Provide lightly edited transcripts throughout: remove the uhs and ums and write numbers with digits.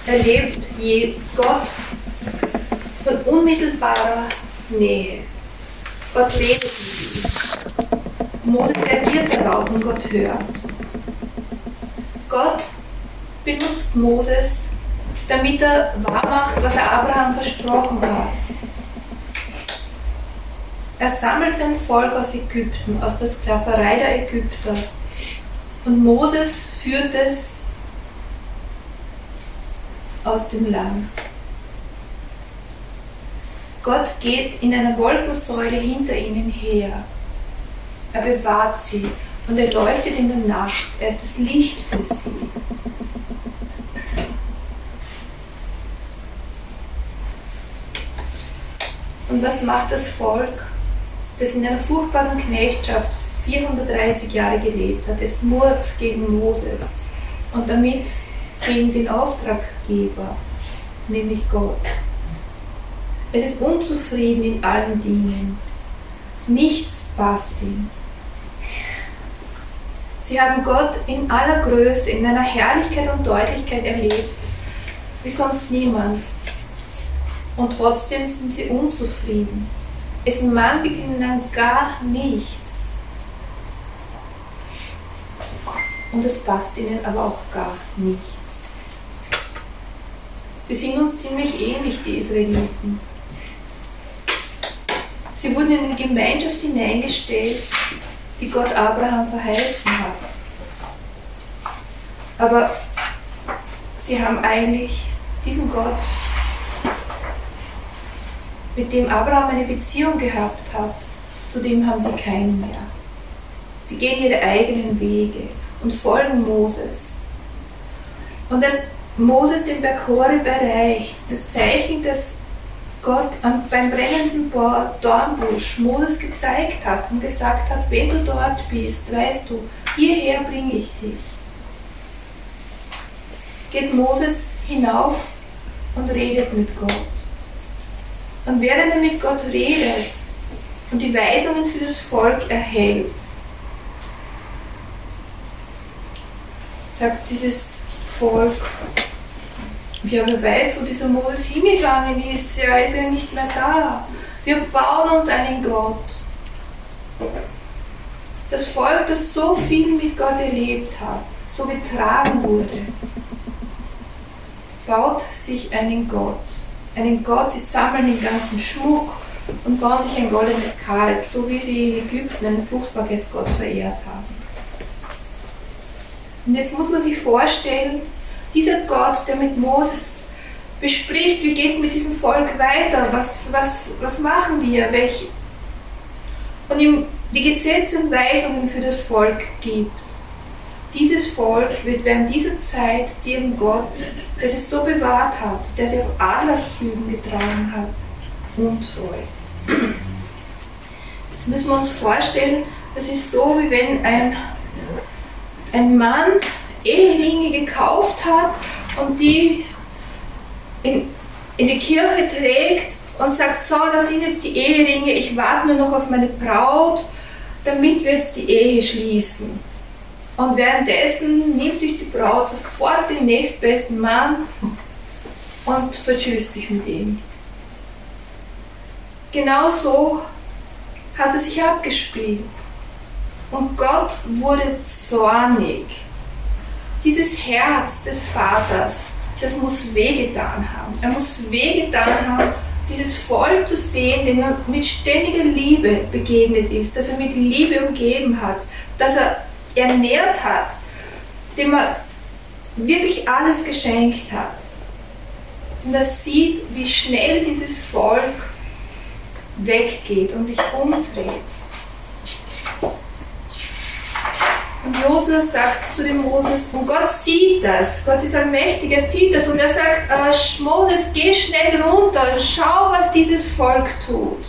erlebt Gott von unmittelbarer Nähe. Gott redet mit ihm. Mose reagiert darauf und Gott hört. Gott benutzt Moses, damit er wahrmacht, was er Abraham versprochen hat. Er sammelt sein Volk aus Ägypten, aus der Sklaverei der Ägypter. Und Moses führt es aus dem Land. Gott geht in einer Wolkensäule hinter ihnen her. Er bewahrt sie und er leuchtet in der Nacht. Er ist das Licht für sie. Und was macht das Volk, das in einer furchtbaren Knechtschaft 430 Jahre gelebt hat? Es murrt gegen Moses und damit gegen den Auftraggeber, nämlich Gott. Es ist unzufrieden in allen Dingen. Nichts passt ihm. Sie haben Gott in aller Größe, in einer Herrlichkeit und Deutlichkeit erlebt, wie sonst niemand. Und trotzdem sind sie unzufrieden. Es mangelt ihnen an gar nichts. Und es passt ihnen aber auch gar nichts. Wir sind uns ziemlich ähnlich, die Israeliten. Sie wurden in eine Gemeinschaft hineingestellt, die Gott Abraham verheißen hat. Aber sie haben eigentlich diesen Gott, mit dem Abraham eine Beziehung gehabt hat, zu dem haben sie keinen mehr. Sie gehen ihre eigenen Wege und folgen Moses. Und als Moses den Berg Horeb erreicht, das Zeichen, das Gott beim brennenden Dornbusch Moses gezeigt hat und gesagt hat, wenn du dort bist, weißt du, hierher bringe ich dich. Geht Moses hinauf und redet mit Gott. Und während er mit Gott redet und die Weisungen für das Volk erhält, sagt dieses Volk, ja, wer weiß, wo dieser Moses hingegangen ist, ja, ist ja nicht mehr da. Wir bauen uns einen Gott. Das Volk, das so viel mit Gott erlebt hat, so getragen wurde, baut sich einen Gott. Einen Gott, sie sammeln den ganzen Schmuck und bauen sich ein goldenes Kalb, so wie sie in Ägypten einen Fruchtbarkeitsgott verehrt haben. Und jetzt muss man sich vorstellen, dieser Gott, der mit Moses bespricht, wie geht es mit diesem Volk weiter, was machen wir, und ihm die Gesetze und Weisungen für das Volk gibt. Dieses Volk wird während dieser Zeit dem Gott, der sie so bewahrt hat, der sie auf Adlersflügen getragen hat, untreu. Jetzt müssen wir uns vorstellen, das ist so, wie wenn ein Mann Eheringe gekauft hat und die in die Kirche trägt und sagt, so, das sind jetzt die Eheringe, ich warte nur noch auf meine Braut, damit wir jetzt die Ehe schließen. Und währenddessen nimmt sich die Braut sofort den nächstbesten Mann und vertschüsst sich mit ihm. Genau so hat es sich abgespielt. Und Gott wurde zornig. Dieses Herz des Vaters, das muss wehgetan haben. Er muss wehgetan haben, dieses Volk zu sehen, dem er mit ständiger Liebe begegnet ist, dass er mit Liebe umgeben hat, dass er ernährt hat, dem er wirklich alles geschenkt hat. Und er sieht, wie schnell dieses Volk weggeht und sich umdreht. Und Josua sagt zu dem Moses, und Gott sieht das, Gott ist allmächtig, er sieht das, und er sagt, Moses, geh schnell runter und schau, was dieses Volk tut.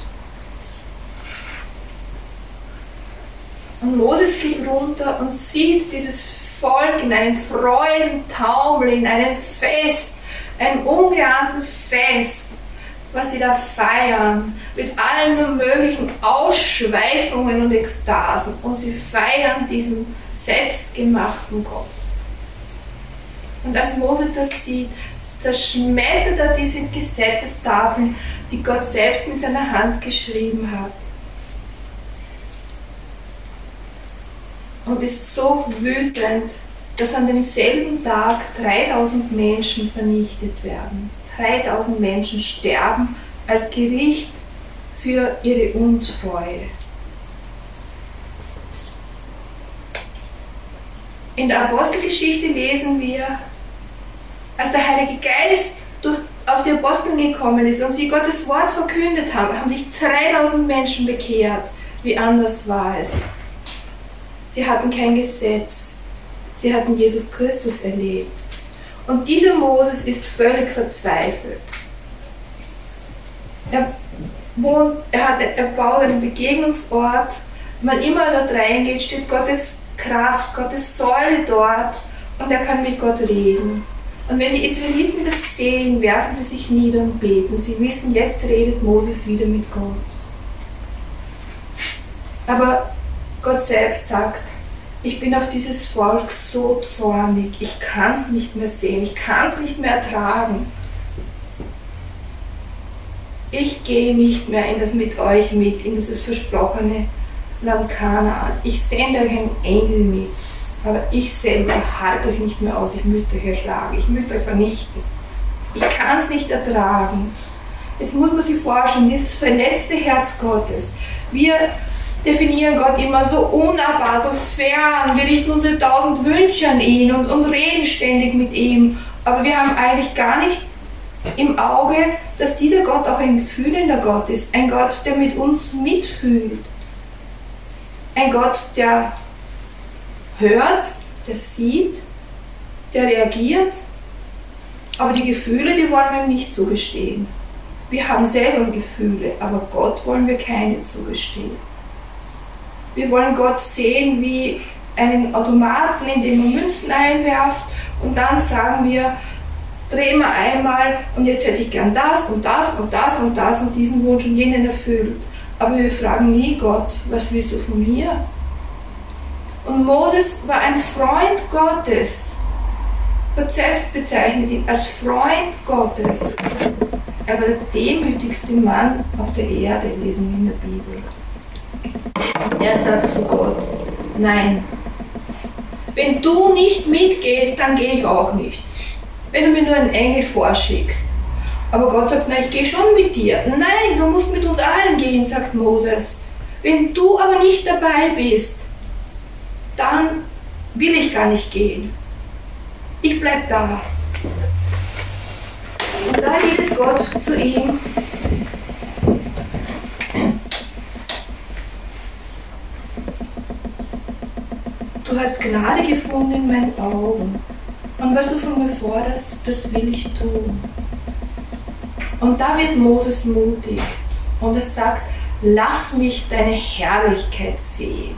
Und Moses geht runter und sieht dieses Volk in einem Freudentaumel, in einem Fest, einem ungeahnten Fest, was sie da feiern, mit allen nur möglichen Ausschweifungen und Ekstasen. Und sie feiern diesen selbstgemachten Gott. Und als Mose das sieht, zerschmettert er diese Gesetzestafeln, die Gott selbst mit seiner Hand geschrieben hat. Und ist so wütend, dass an demselben Tag 3000 Menschen vernichtet werden. 3000 Menschen sterben als Gericht für ihre Untreue. In der Apostelgeschichte lesen wir, als der Heilige Geist auf die Apostel gekommen ist und sie Gottes Wort verkündet haben, haben sich 3000 Menschen bekehrt. Wie anders war es? Sie hatten kein Gesetz. Sie hatten Jesus Christus erlebt. Und dieser Moses ist völlig verzweifelt. Er baut einen Begegnungsort. Wenn man immer dort reingeht, steht Gottes Kraft, Gottes Säule dort und er kann mit Gott reden. Und wenn die Israeliten das sehen, werfen sie sich nieder und beten. Sie wissen, jetzt redet Moses wieder mit Gott. Aber Gott selbst sagt, ich bin auf dieses Volk so zornig, ich kann es nicht mehr sehen, ich kann es nicht mehr ertragen. Ich gehe nicht mehr mit euch mit, in dieses versprochene Land Kanaan. Ich sende euch einen Engel mit, aber ich selber halte euch nicht mehr aus, ich müsste euch erschlagen, ich müsste euch vernichten. Ich kann es nicht ertragen. Jetzt muss man sich vorstellen, dieses verletzte Herz Gottes. Wir definieren Gott immer so unnahbar, so fern. Wir richten unsere 1000 Wünsche an ihn und reden ständig mit ihm. Aber wir haben eigentlich gar nicht im Auge, dass dieser Gott auch ein fühlender Gott ist. Ein Gott, der mit uns mitfühlt. Ein Gott, der hört, der sieht, der reagiert. Aber die Gefühle, die wollen wir ihm nicht zugestehen. Wir haben selber Gefühle, aber Gott wollen wir keine zugestehen. Wir wollen Gott sehen wie einen Automaten, in den man Münzen einwerft und dann sagen wir, drehen wir einmal und jetzt hätte ich gern das und das und das und das und diesen Wunsch und jenen erfüllt. Aber wir fragen nie Gott, was willst du von mir? Und Moses war ein Freund Gottes. Gott selbst bezeichnet ihn als Freund Gottes. Er war der demütigste Mann auf der Erde, lesen wir in der Bibel. Er sagt zu Gott, nein, wenn du nicht mitgehst, dann gehe ich auch nicht. Wenn du mir nur einen Engel vorschickst. Aber Gott sagt, nein, ich gehe schon mit dir. Nein, du musst mit uns allen gehen, sagt Moses. Wenn du aber nicht dabei bist, dann will ich gar nicht gehen. Ich bleib da. Und da redet Gott zu ihm. Du hast Gnade gefunden in meinen Augen. Und was du von mir forderst, das will ich tun. Und da wird Moses mutig. Und er sagt, lass mich deine Herrlichkeit sehen.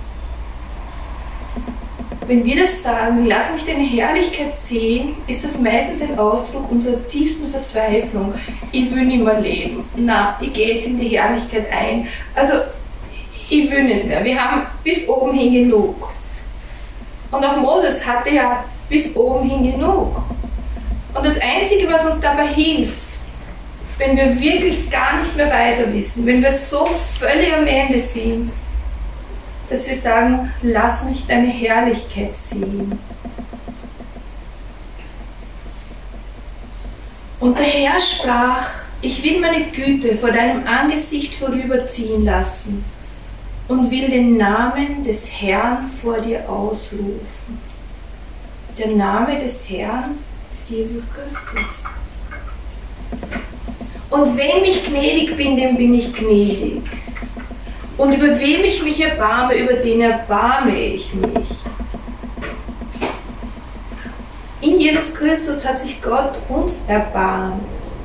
Wenn wir das sagen, lass mich deine Herrlichkeit sehen, ist das meistens ein Ausdruck unserer tiefsten Verzweiflung. Ich will nicht mehr leben. Na, ich gehe jetzt in die Herrlichkeit ein. Also, ich will nicht mehr. Wir haben bis oben hin genug. Und auch Moses hatte ja bis oben hin genug. Und das Einzige, was uns dabei hilft, wenn wir wirklich gar nicht mehr weiter wissen, wenn wir so völlig am Ende sind, dass wir sagen, lass mich deine Herrlichkeit sehen. Und der Herr sprach, ich will meine Güte vor deinem Angesicht vorüberziehen lassen und will den Namen des Herrn vor dir ausrufen. Der Name des Herrn ist Jesus Christus. Und wenn ich gnädig bin, dem bin ich gnädig. Und über wem ich mich erbarme, über den erbarme ich mich. In Jesus Christus hat sich Gott uns erbarmt.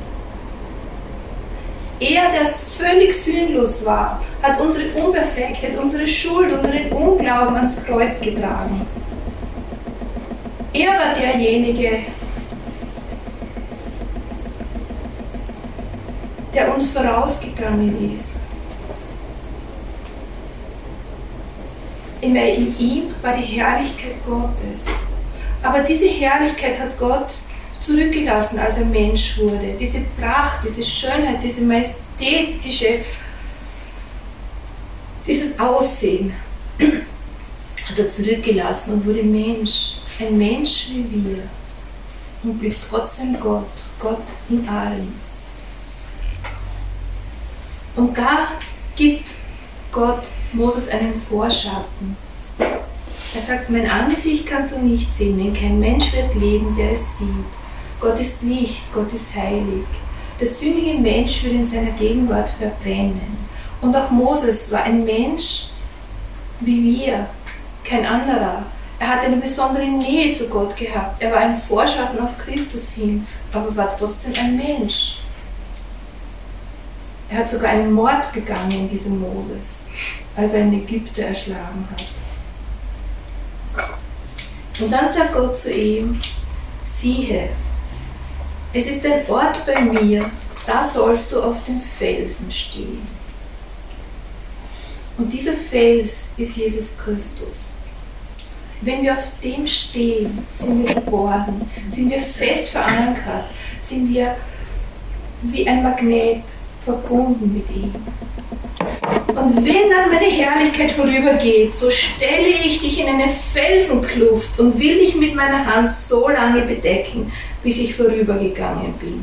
Er, der völlig sündlos war, hat unsere Unperfektheit, unsere Schuld, unseren Unglauben ans Kreuz getragen. Er war derjenige, der uns vorausgegangen ist. In ihm war die Herrlichkeit Gottes. Aber diese Herrlichkeit hat Gott zurückgelassen, als er Mensch wurde. Diese Pracht, diese Schönheit, diese majestätische, dieses Aussehen hat er zurückgelassen und wurde Mensch. Ein Mensch wie wir. Und blieb trotzdem Gott. Gott in allem. Und da gibt Gott Moses einen Vorschatten. Er sagt, mein Angesicht kannst du nicht sehen, denn kein Mensch wird leben, der es sieht. Gott ist Licht, Gott ist heilig. Der sündige Mensch wird in seiner Gegenwart verbrennen. Und auch Moses war ein Mensch wie wir, kein anderer. Er hatte eine besondere Nähe zu Gott gehabt. Er war ein Vorschatten auf Christus hin, aber war trotzdem ein Mensch. Er hat sogar einen Mord begangen, dieser Moses, als er einen Ägypter erschlagen hat. Und dann sagt Gott zu ihm, siehe, es ist ein Ort bei mir, da sollst du auf dem Felsen stehen. Und dieser Fels ist Jesus Christus. Wenn wir auf dem stehen, sind wir geborgen, sind wir fest verankert, sind wir wie ein Magnet verbunden mit ihm. Und wenn dann meine Herrlichkeit vorübergeht, so stelle ich dich in eine Felsenkluft und will dich mit meiner Hand so lange bedecken, bis ich vorübergegangen bin.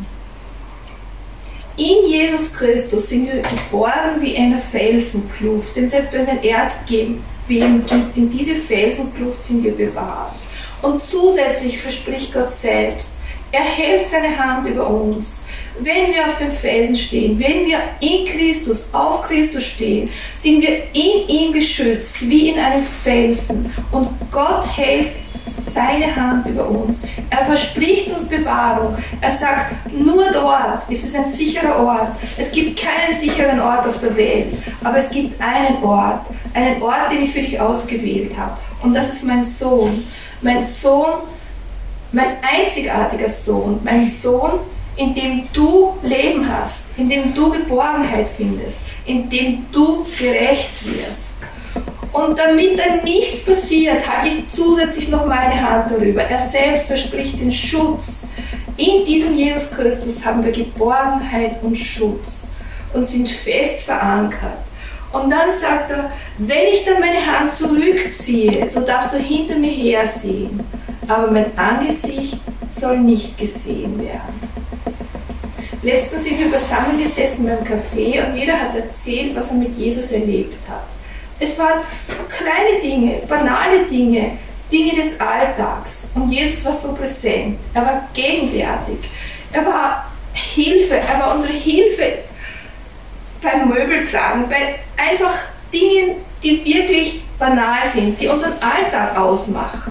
In Jesus Christus sind wir geborgen wie eine Felsenkluft, denn selbst wenn es ein Erdbeben gibt, in diese Felsenkluft sind wir bewahrt. Und zusätzlich verspricht Gott selbst, er hält seine Hand über uns. Wenn wir auf dem Felsen stehen, wenn wir in Christus, auf Christus stehen, sind wir in ihm geschützt, wie in einem Felsen. Und Gott hält seine Hand über uns. Er verspricht uns Bewahrung. Er sagt, nur dort ist es ein sicherer Ort. Es gibt keinen sicheren Ort auf der Welt, aber es gibt einen Ort, den ich für dich ausgewählt habe. Und das ist mein Sohn, mein einzigartiger Sohn, mein Sohn, in dem du Leben hast, in dem du Geborgenheit findest, in dem du gerecht wirst. Und damit dann nichts passiert, halte ich zusätzlich noch meine Hand darüber. Er selbst verspricht den Schutz. In diesem Jesus Christus haben wir Geborgenheit und Schutz und sind fest verankert. Und dann sagt er, wenn ich dann meine Hand zurückziehe, so darfst du hinter mir her sehen, aber mein Angesicht soll nicht gesehen werden. Letztens sind wir zusammengesessen beim Café und jeder hat erzählt, was er mit Jesus erlebt hat. Es waren kleine Dinge, banale Dinge, Dinge des Alltags. Und Jesus war so präsent, er war gegenwärtig, er war Hilfe, er war unsere Hilfe beim Möbeltragen, bei einfach Dingen, die wirklich banal sind, die unseren Alltag ausmachen.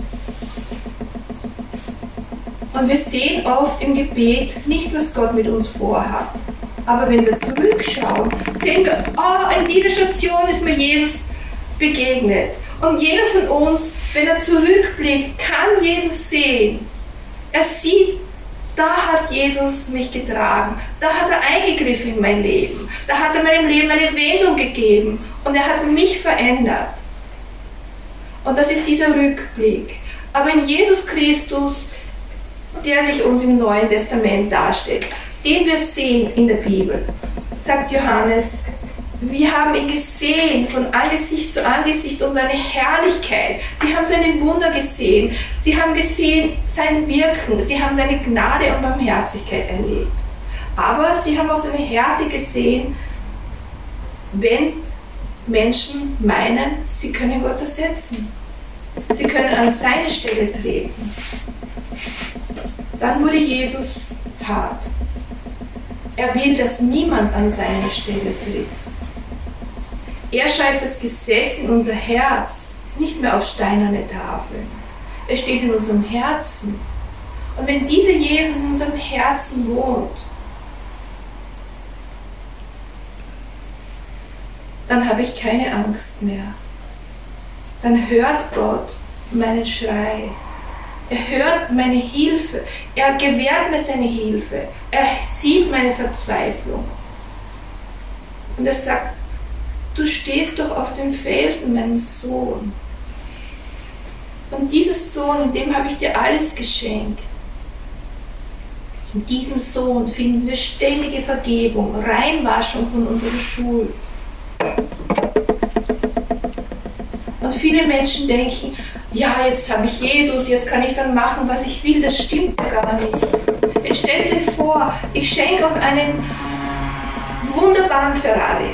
Und wir sehen oft im Gebet nicht, was Gott mit uns vorhat. Aber wenn wir zurückschauen, sehen wir, in dieser Station ist mir Jesus begegnet. Und jeder von uns, wenn er zurückblickt, kann Jesus sehen. Er sieht, da hat Jesus mich getragen. Da hat er eingegriffen in mein Leben. Da hat er meinem Leben eine Wendung gegeben. Und er hat mich verändert. Und das ist dieser Rückblick. Aber in Jesus Christus, der sich uns im Neuen Testament darstellt, den wir sehen in der Bibel, sagt Johannes, wir haben ihn gesehen von Angesicht zu Angesicht und seine Herrlichkeit. Sie haben seine Wunder gesehen, sie haben gesehen sein Wirken, sie haben seine Gnade und Barmherzigkeit erlebt. Aber sie haben auch seine Härte gesehen, wenn Menschen meinen, sie können Gott ersetzen. Sie können an seine Stelle treten. Dann wurde Jesus hart. Er will, dass niemand an seine Stelle tritt. Er schreibt das Gesetz in unser Herz, nicht mehr auf steinerne Tafeln. Er steht in unserem Herzen. Und wenn dieser Jesus in unserem Herzen wohnt, dann habe ich keine Angst mehr. Dann hört Gott meinen Schrei. Er hört meine Hilfe. Er gewährt mir seine Hilfe. Er sieht meine Verzweiflung. Und er sagt, du stehst doch auf dem Felsen, mein Sohn. Und dieser Sohn, dem habe ich dir alles geschenkt. In diesem Sohn finden wir ständige Vergebung, Reinwaschung von unserer Schuld. Und viele Menschen denken, ja, jetzt habe ich Jesus, jetzt kann ich dann machen, was ich will. Das stimmt gar nicht. Jetzt stellt euch vor, ich schenke euch einen wunderbaren Ferrari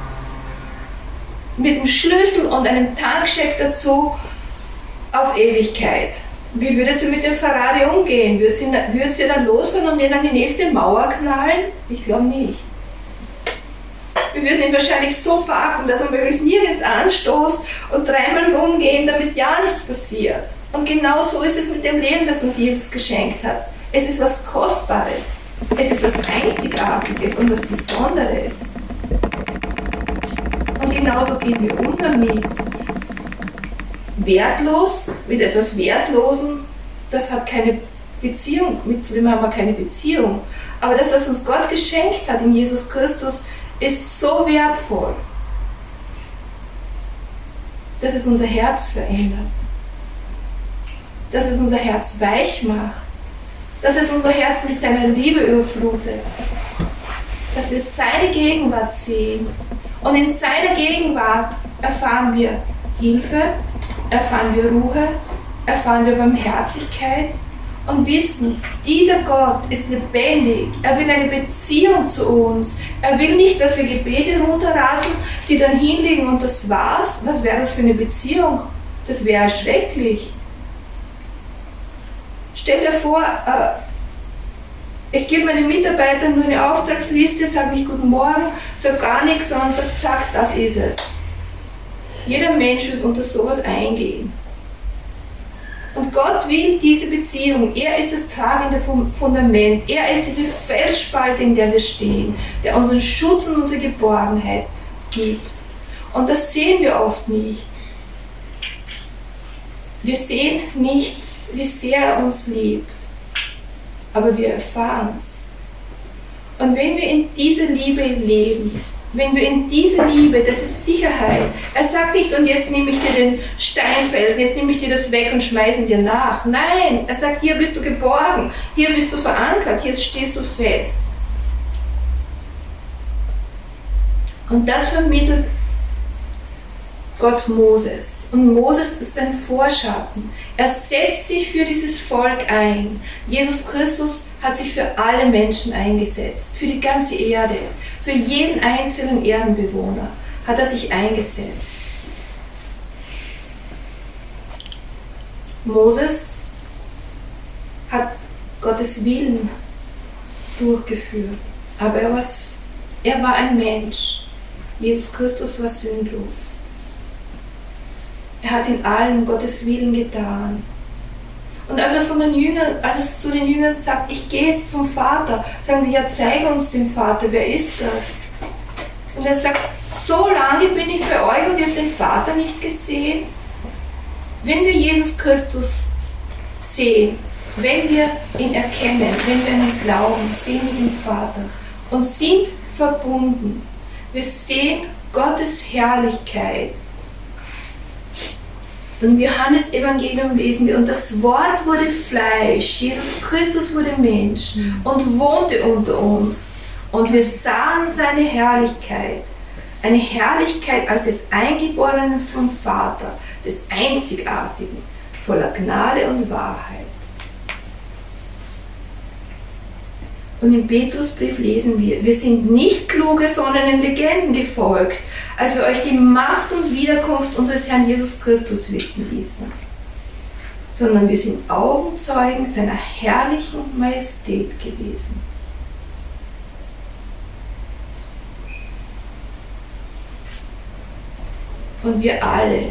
mit einem Schlüssel und einem Tankscheck dazu auf Ewigkeit. Wie würdet ihr mit dem Ferrari umgehen? Würdet ihr dann losfahren und ihn an die nächste Mauer knallen? Ich glaube nicht. Wir würden ihn wahrscheinlich so parken, dass er möglichst nirgends anstoßt und dreimal rumgehen, damit ja nichts passiert. Und genau so ist es mit dem Leben, das uns Jesus geschenkt hat. Es ist was Kostbares. Es ist was Einzigartiges und was Besonderes. Und genauso gehen wir um damit. Wertlos, mit etwas Wertlosem, das hat keine Beziehung, zu dem haben wir keine Beziehung. Aber das, was uns Gott geschenkt hat in Jesus Christus, ist so wertvoll, dass es unser Herz verändert, dass es unser Herz weich macht, dass es unser Herz mit seiner Liebe überflutet, dass wir seine Gegenwart sehen und in seiner Gegenwart erfahren wir Hilfe, erfahren wir Ruhe, erfahren wir Barmherzigkeit und wissen, dieser Gott ist lebendig. Er will eine Beziehung zu uns. Er will nicht, dass wir Gebete runterrasen, sie dann hinlegen und das war's. Was wäre das für eine Beziehung? Das wäre schrecklich. Stell dir vor, ich gebe meinen Mitarbeitern nur eine Auftragsliste, sage nicht Guten Morgen, sage gar nichts, sondern sage, zack, das ist es. Jeder Mensch wird unter sowas eingehen. Und Gott will diese Beziehung. Er ist das tragende Fundament. Er ist diese Felsspalte, in der wir stehen, der unseren Schutz und unsere Geborgenheit gibt. Und das sehen wir oft nicht. Wir sehen nicht, wie sehr er uns liebt. Aber wir erfahren es. Und wenn wir in dieser Liebe leben, wenn wir in dieser Liebe, das ist Sicherheit. Er sagt nicht, und jetzt nehme ich dir den Steinfelsen, jetzt nehme ich dir das weg und schmeiße ihn dir nach. Nein, er sagt, hier bist du geborgen, hier bist du verankert, hier stehst du fest. Und das vermittelt Gott Moses. Und Moses ist ein Vorschatten. Er setzt sich für dieses Volk ein. Jesus Christus hat sich für alle Menschen eingesetzt, für die ganze Erde. Für jeden einzelnen Erdenbewohner hat er sich eingesetzt. Moses hat Gottes Willen durchgeführt, aber er war ein Mensch. Jesus Christus war sündlos. Er hat in allem Gottes Willen getan. Und als er zu den Jüngern sagt, ich gehe jetzt zum Vater, sagen sie, ja, zeig uns den Vater, wer ist das? Und er sagt, so lange bin ich bei euch und ihr habt den Vater nicht gesehen. Wenn wir Jesus Christus sehen, wenn wir ihn erkennen, wenn wir an ihn glauben, sehen wir den Vater und sind verbunden. Wir sehen Gottes Herrlichkeit. Und im Johannes-Evangelium lesen wir, und das Wort wurde Fleisch, Jesus Christus wurde Mensch und wohnte unter uns. Und wir sahen seine Herrlichkeit, eine Herrlichkeit als des Eingeborenen vom Vater, des Einzigartigen, voller Gnade und Wahrheit. Und im Petrusbrief lesen wir sind nicht kluge, sondern den Legenden gefolgt, als wir euch die Macht und Wiederkunft unseres Herrn Jesus Christus wissen ließen, sondern wir sind Augenzeugen seiner herrlichen Majestät gewesen. Und wir alle,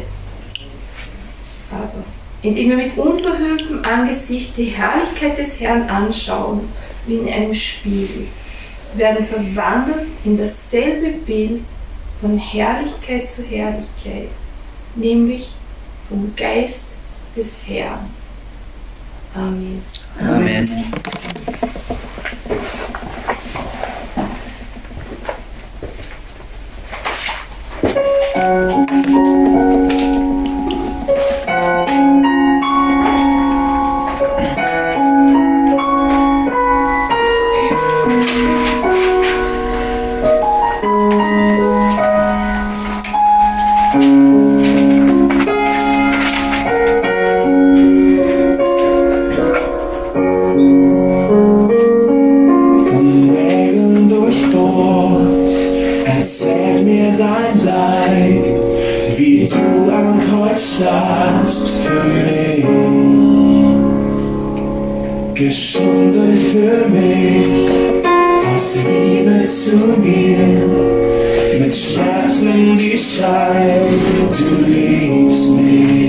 aber indem wir mit unverhülltem Angesicht die Herrlichkeit des Herrn anschauen, wie in einem Spiegel, werden verwandelt in dasselbe Bild von Herrlichkeit zu Herrlichkeit, nämlich vom Geist des Herrn. Amen. Amen. geschunden für mich, aus Liebe zu mir, mit Schmerzen, die schreien, du liebst mich.